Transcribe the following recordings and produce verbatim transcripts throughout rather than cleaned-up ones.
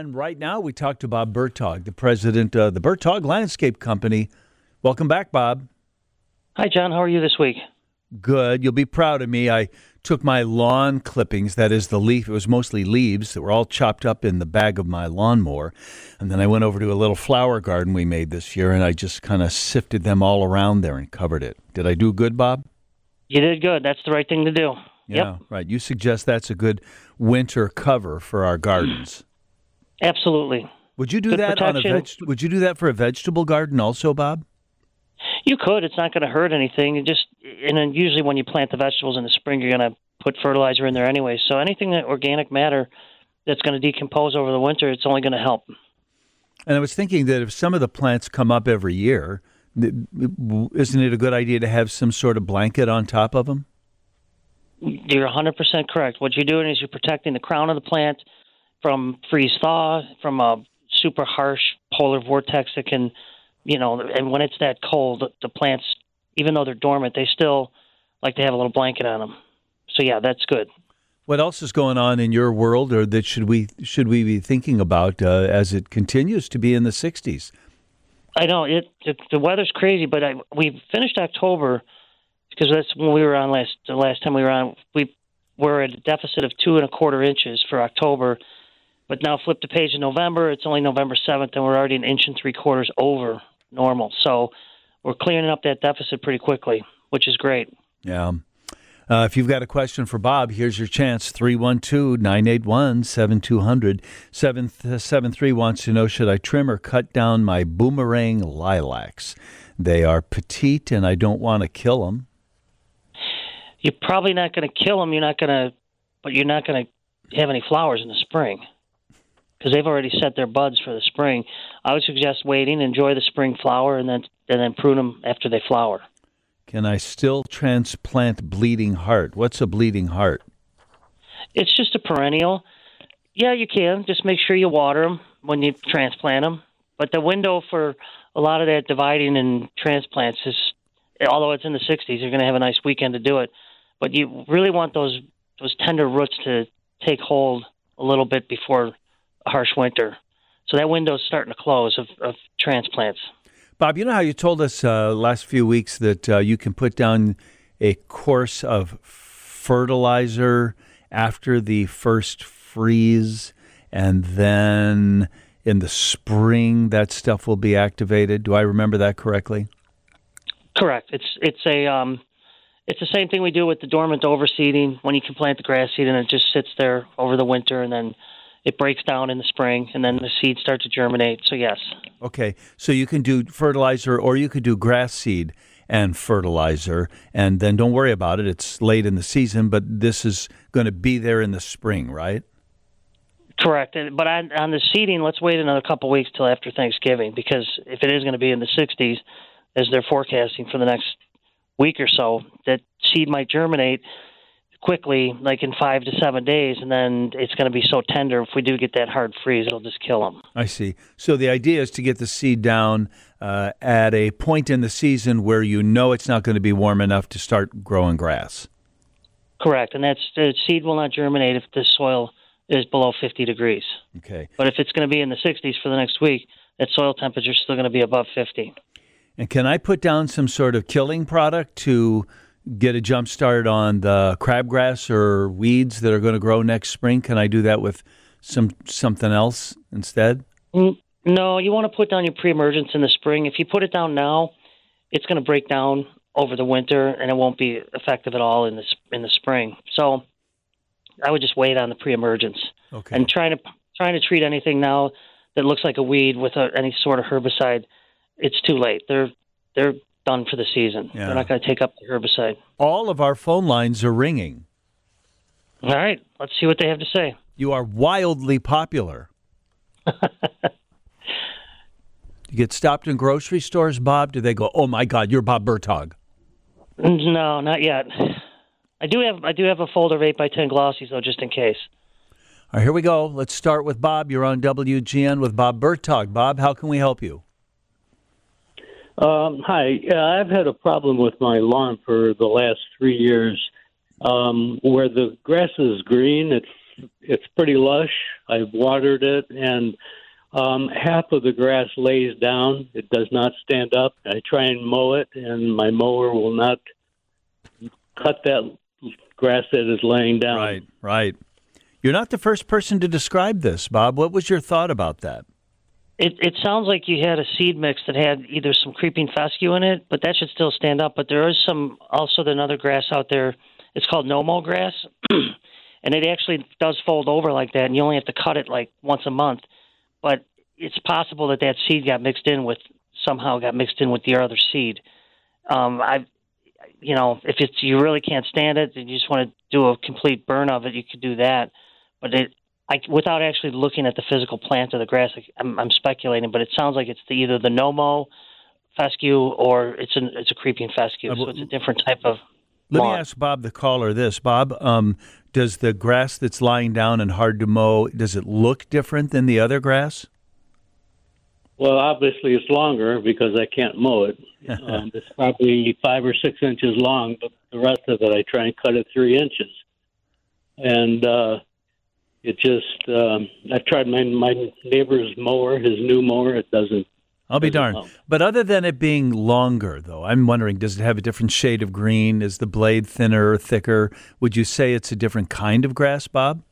And right now we talk to Bob Bertog, the president of the Bertog Landscape Company. Welcome back, Bob. Hi, John. How are you this week? Good. You'll be proud of me. I took my lawn clippings, that is the leaf, it was mostly leaves that were all chopped up in the bag of my lawnmower. And then I went over to a little flower garden we made this year, and I just kind of sifted them all around there and covered it. Did I do good, Bob? You did good. That's the right thing to do. Yeah, yep. Right. You suggest that's a good winter cover for our gardens. Absolutely. Would you do Good that on a protection. veg- Would you do that for a vegetable garden also, Bob? You could. It's not going to hurt anything. It just and then usually when you plant the vegetables in the spring, you're going to put fertilizer in there anyway. So anything that organic matter that's going to decompose over the winter, it's only going to help. And I was thinking that if some of the plants come up every year, isn't it a good idea to have some sort of blanket on top of them? You're one hundred percent correct. What you're doing is you're protecting the crown of the plant from freeze-thaw, from a super harsh polar vortex that can, you know, and when it's that cold, the plants, even though they're dormant, they still like to have a little blanket on them. So, yeah, that's good. What else is going on in your world, or that should we should we be thinking about uh, as it continues to be in the sixties? I know it. it the weather's crazy, but I, we finished October because that's when we were on last. The last time we were on, we were at a deficit of two and a quarter inches for October. But now flip the page in November. It's only November seventh, and we're already an inch and three quarters over normal. So we're clearing up that deficit pretty quickly, which is great. Yeah. Uh, if you've got a question for Bob, here's your chance. three one two, nine eight one, seven two zero zero. seven seven three wants to know, should I trim or cut down my boomerang lilacs? They are petite, and I don't want to kill them. You're probably not going to kill them. You're not going to, but you're not going to have any flowers in the spring because they've already set their buds for the spring. I would suggest waiting, enjoy the spring flower, and then and then prune them after they flower. Can I still transplant bleeding heart? What's a bleeding heart? It's just a perennial. Yeah, you can. Just make sure you water them when you transplant them. But the window for a lot of that dividing and transplants is, although it's in the sixties, you're going to have a nice weekend to do it. But you really want those those tender roots to take hold a little bit before a harsh winter. So that window's starting to close of, of transplants. Bob, you know how you told us uh, last few weeks that uh, you can put down a course of fertilizer after the first freeze, and then in the spring that stuff will be activated. Do I remember that correctly? Correct. It's it's a um, it's the same thing we do with the dormant overseeding. When you can plant the grass seed and it just sits there over the winter, and then it breaks down in the spring, and then the seeds start to germinate. So, yes. Okay. So you can do fertilizer, or you could do grass seed and fertilizer, and then don't worry about it. It's late in the season, but this is going to be there in the spring, right? Correct. But on, on the seeding, let's wait another couple weeks till after Thanksgiving, because if it is going to be in the sixties, as they're forecasting for the next week or so, that seed might germinate quickly, like in five to seven days, and then it's going to be so tender. If we do get that hard freeze, it'll just kill them. I see. So the idea is to get the seed down uh, at a point in the season where you know it's not going to be warm enough to start growing grass. Correct, and that's the seed will not germinate if the soil is below fifty degrees. Okay. But if it's going to be in the sixties for the next week, that soil temperature is still going to be above fifty. And can I put down some sort of killing product to get a jump start on the crabgrass or weeds that are going to grow next spring? Can I do that with some something else instead? No, you want to put down your pre-emergence in the spring. If you put it down now, it's going to break down over the winter, and it won't be effective at all in the in the spring. So I would just wait on the pre-emergence. Okay. And trying to trying to treat anything now that looks like a weed with a, any sort of herbicide, it's too late. They're they're done for the season. Yeah. They're not going to take up the herbicide. All of our phone lines are ringing. All right, let's see what they have to say. You are wildly popular. You get stopped in grocery stores, Bob? Do they go, "Oh my God, you're Bob Bertog"? No, not yet. I do have I do have a folder of eight by ten glossies, though, just in case. All right, here we go. Let's start with Bob. You're on W G N with Bob Bertog. Bob, how can we help you? Um, hi. Uh, I've had a problem with my lawn for the last three years. Um, where the grass is green, it it's pretty lush. I've watered it, and um, half of the grass lays down. It does not stand up. I try and mow it, and my mower will not cut that grass that is laying down. Right, right. You're not the first person to describe this, Bob. What was your thought about that? It it sounds like you had a seed mix that had either some creeping fescue in it, but that should still stand up. But there is some also another grass out there. It's called no-mow grass, and it actually does fold over like that, and you only have to cut it like once a month. But it's possible that that seed got mixed in with somehow got mixed in with your other seed. Um, I, you know, if it's you really can't stand it, and you just want to do a complete burn of it, you could do that. But it, I, without actually looking at the physical plant of the grass, I'm, I'm speculating. But it sounds like it's the, either the no-mow fescue or it's an it's a creeping fescue. Uh, so it's a different type of. Let lawn. me ask Bob the caller this. Bob, um, does the grass that's lying down and hard to mow, does it look different than the other grass? Well, obviously it's longer because I can't mow it. um, it's probably five or six inches long, but the rest of it I try and cut it three inches. And uh, it just, um, I've tried my, my neighbor's mower, his new mower, it doesn't. I'll be doesn't darned. mow. But other than it being longer, though, I'm wondering, does it have a different shade of green? Is the blade thinner or thicker? Would you say it's a different kind of grass, Bob?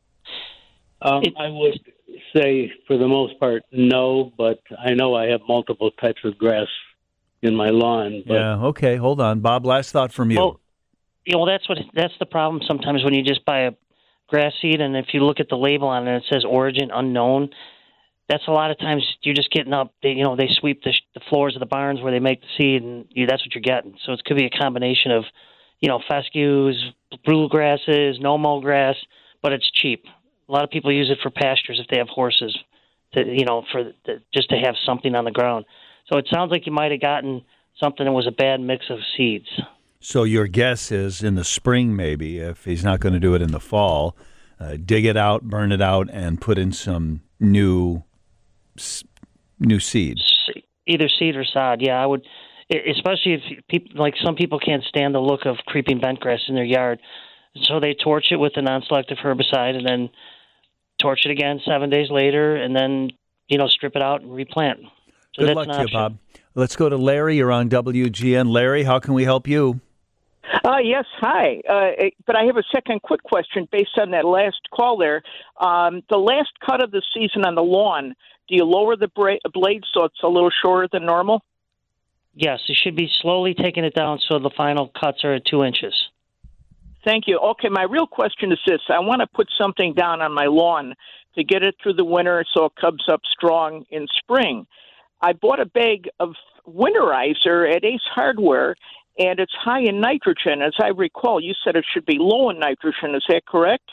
Um, It- I would say, for the most part, no, but I know I have multiple types of grass in my lawn. But Yeah, okay, hold on. Bob, last thought from you. Well, you know, that's what that's the problem sometimes when you just buy a grass seed, and if you look at the label on it, it says origin unknown. That's a lot of times you're just getting up. They, you know, they sweep the, the floors of the barns where they make the seed, and you, that's what you're getting. So it could be a combination of, you know, fescues, bluegrasses, no-mow grass, but it's cheap. A lot of people use it for pastures if they have horses, to you know, for the, just to have something on the ground. So it sounds like you might have gotten something that was a bad mix of seeds. So your guess is in the spring, maybe, if he's not going to do it in the fall, uh, dig it out, burn it out, and put in some new s- new seed. Se- Either seed or sod, yeah. I would, e- especially if people like some people can't stand the look of creeping bentgrass in their yard, so they torch it with a non-selective herbicide, and then torch it again seven days later, and then you know strip it out and replant. So Good that's luck an to you, option. Bob. Let's go to Larry. You're on W G N. Larry, how can we help you? Uh, yes, hi. Uh, but I have a second quick question based on that last call there. Um, the last cut of the season on the lawn, do you lower the bra- blade so it's a little shorter than normal? Yes, you should be slowly taking it down so the final cuts are at two inches. Thank you. Okay, my real question is this. I want to put something down on my lawn to get it through the winter so it comes up strong in spring. I bought a bag of winterizer at Ace Hardware, and it's high in nitrogen. As I recall, you said it should be low in nitrogen. Is that correct?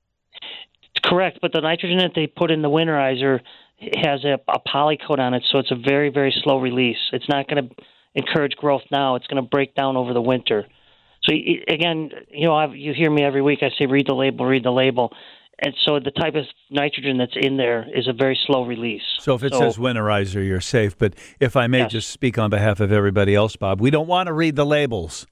It's correct, but the nitrogen that they put in the winterizer has a, a poly coat on it, so it's a very, very slow release. It's not going to encourage growth now. It's going to break down over the winter. So, y- again, you know, I've, you hear me every week. I say, read the label, read the label. And so the type of nitrogen that's in there is a very slow release. So if it says winterizer, you're safe. But if I may Yes. just speak on behalf of everybody else, Bob, we don't want to read the labels.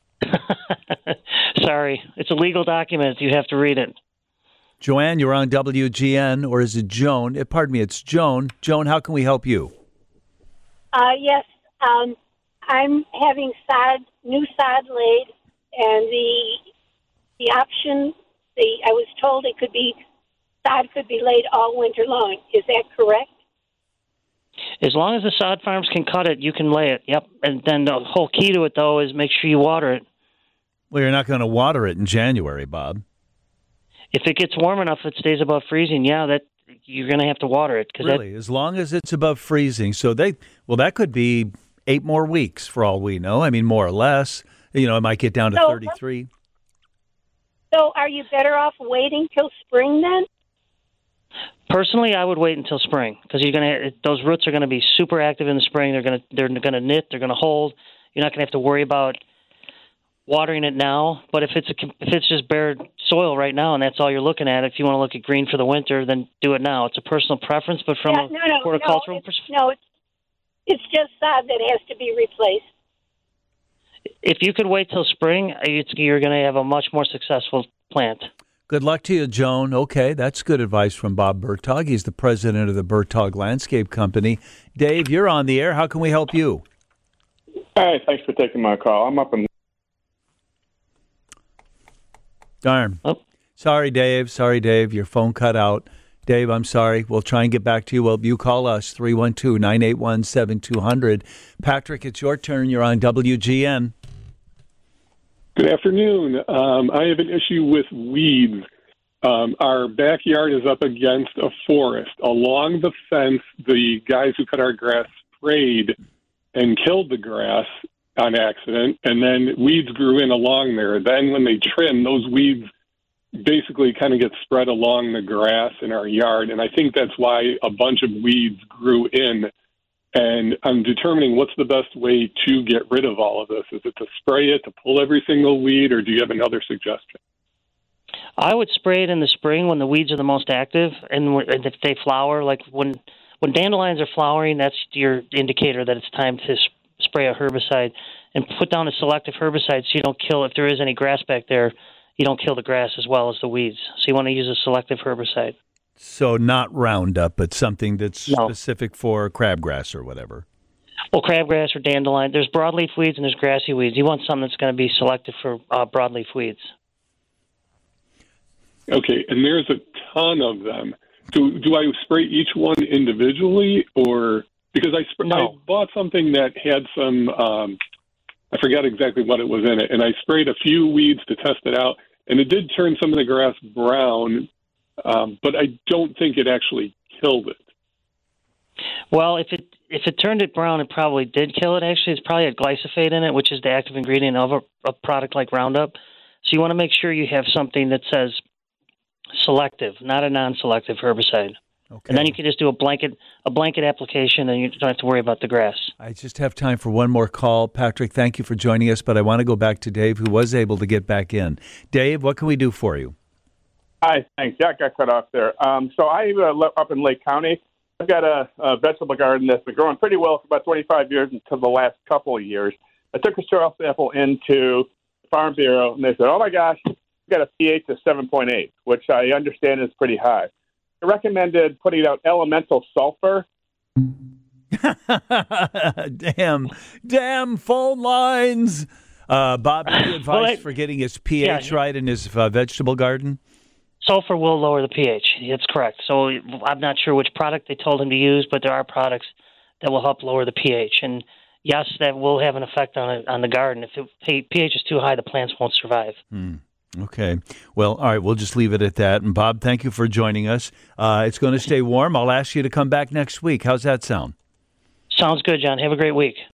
Sorry, it's a legal document. You have to read it. Joanne, you're on W G N, or is it Joan? Uh, Pardon me, it's Joan. Joan, how can we help you? Uh, yes, um, I'm having sod, new sod laid, and the the option, the I was told it could be sod could be laid all winter long. Is that correct? As long as the sod farms can cut it, you can lay it. Yep. And then the whole key to it, though, is make sure you water it. Well, you're not going to water it in January, Bob. If it gets warm enough, it stays above freezing. Yeah, that you're going to have to water it. Cause Really, as long as it's above freezing. So they, well, that could be eight more weeks for all we know. I mean, more or less. You know, it might get down to So- thirty-three. So, are you better off waiting till spring then? Personally, I would wait until spring because you're going to those roots are going to be super active in the spring. They're going to they're going to knit. They're going to hold. You're not going to have to worry about watering it now. But if it's a, if it's just bare soil right now and that's all you're looking at, if you want to look at green for the winter, then do it now. It's a personal preference, but from Yeah, a no, no, horticultural no, it's, perspective, no, it's it's just sod that has to be replaced. if you could wait till spring, it's, you're going to have a much more successful plant. Good luck to you, Joan. Okay, that's good advice from Bob Bertog. He's the president of the Bertog Landscape Company. Dave, you're on the air. How can we help you? Hey, thanks for taking my call. I'm up in... Darn. Oh. Sorry, Dave. Sorry, Dave. Your phone cut out. Dave, I'm sorry. We'll try and get back to you. Well, you call us, three one two, nine eight one, seven two zero zero. Patrick, it's your turn. You're on W G N. Good afternoon. Um, I have an issue with weeds. Um, our backyard is up against a forest. Along the fence, the guys who cut our grass sprayed and killed the grass on accident, and then weeds grew in along there. Then when they trim, those weeds basically kind of get spread along the grass in our yard, and I think that's why a bunch of weeds grew in. And I'm determining what's the best way to get rid of all of this. Is it to spray it, to pull every single weed, or do you have another suggestion? I would spray it in the spring when the weeds are the most active, and if they flower, like when when dandelions are flowering, that's your indicator that it's time to spray a herbicide, and put down a selective herbicide so you don't kill, if there is any grass back there, you don't kill the grass as well as the weeds. So you want to use a selective herbicide. So not Roundup, but something that's no. specific for crabgrass or whatever. Well, crabgrass or dandelion. There's broadleaf weeds and there's grassy weeds. You want something that's going to be selective for uh, broadleaf weeds. Okay, and there's a ton of them. Do do I spray each one individually, or because I sp- no. I bought something that had some um, I forgot exactly what it was in it, and I sprayed a few weeds to test it out, and it did turn some of the grass brown. Um, but I don't think it actually killed it. Well, if it if it turned it brown, it probably did kill it. Actually, it's probably a glyphosate in it, which is the active ingredient of a, a product like Roundup. So you want to make sure you have something that says selective, not a non-selective herbicide. Okay. And then you can just do a blanket a blanket application, and you don't have to worry about the grass. I just have time for one more call. Patrick, thank you for joining us, but I want to go back to Dave, who was able to get back in. Dave, what can we do for you? Hi, thanks. Yeah, I got cut off there. Um, so I uh, live up in Lake County. I've got a, a vegetable garden that's been growing pretty well for about twenty-five years until the last couple of years. I took a soil sample into Farm Bureau, and they said, oh, my gosh, you got a pH of seven point eight, which I understand is pretty high. I recommended putting out elemental sulfur. damn, damn phone lines. Uh, Bob, any advice well, I, for getting his pH yeah, right in his uh, vegetable garden? Sulfur will lower the pH. That's correct. So I'm not sure which product they told him to use, but there are products that will help lower the pH. And yes, that will have an effect on it, on the garden. If the pH is too high, the plants won't survive. Hmm. Okay. Well, all right, we'll just leave it at that. And Bob, thank you for joining us. Uh, it's going to stay warm. I'll ask you to come back next week. How's that sound? Sounds good, John. Have a great week.